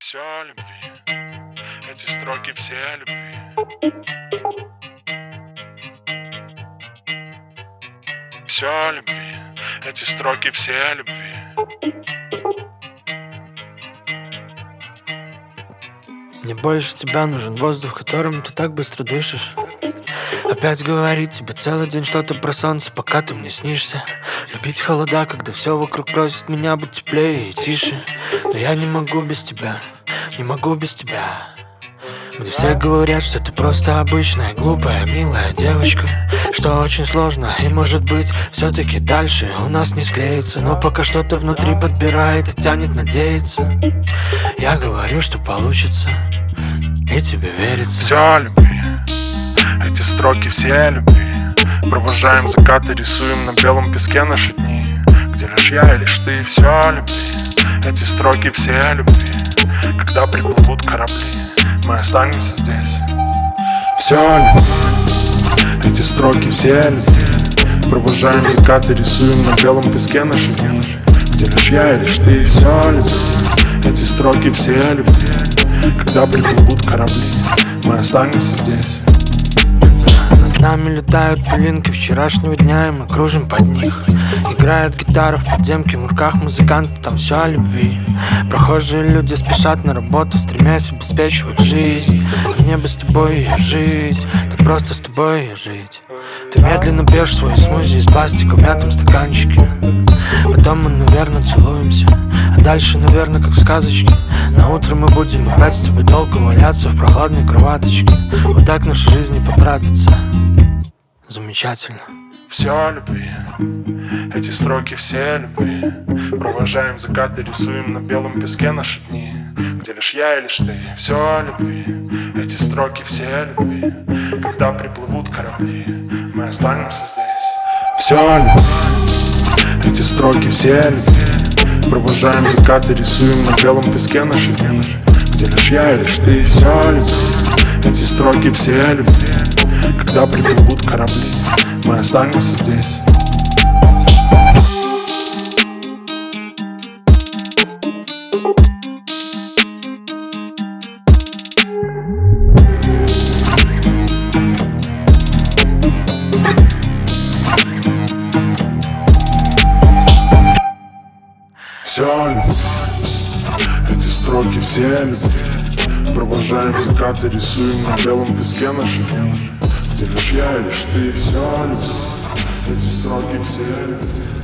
Все о любви, эти строки все о любви. Все о любви, эти строки все о любви. Мне больше тебя нужен воздух, которым ты так быстро дышишь. Опять говорить тебе целый день что-то про солнце, пока ты мне снишься. Любить холода, когда все вокруг просит меня быть теплее и тише. Но я не могу без тебя, не могу без тебя. Мне все говорят, что ты просто обычная, глупая, милая девочка, что очень сложно, и может быть все-таки дальше у нас не склеится. Но пока что-то внутри подбирает и тянет надеяться. Я говорю, что получится, и тебе верится. Все о любви, эти строки все о любви. Провожаем закаты, рисуем на белом песке наши дни, где лишь я и лишь ты. Все о любви, эти строки все о любви. Когда приплывут корабли, мы останемся здесь. Все о любви, эти строки все о любви. Провожаем закаты, рисуем на белом песке наши дни, где лишь я и лишь ты. Все о любви, эти строки все о любви. Когда приплывут корабли, мы останемся здесь. Над нами летают пылинки вчерашнего дня, и мы кружим под них. Играет гитара в подземке, в руках музыканта, там все о любви. Прохожие люди спешат на работу, стремясь обеспечивать жизнь. А мне бы с тобой ее жить, так просто с тобой ее жить. Ты медленно пьешь свой смузи из пластика в мятом стаканчике. Потом мы, наверное, целуемся, а дальше, наверное, как в сказочке. На утро мы будем опять с тобой долго валяться в прохладной кроваточке. Вот так наша жизнь не потратится. Замечательно. Все о любви, эти строки все о любви. Провожаем закаты, рисуем на белом песке наши дни, где лишь я и лишь ты. Все о любви, эти строки все о любви. Когда приплывут корабли, мы останемся здесь. Все о любви, эти строки все о любви. Провожаем закаты, рисуем на белом песке наши дни, где лишь я и лишь ты. Все о любви, эти строки все о любви. Когда приплывут корабли, мы останемся здесь. Все о любви, эти строки все о любви. Провожаем закаты, рисуем на белом песке наши дни, где лишь я и лишь ты. Все о любви, эти строки все о любви.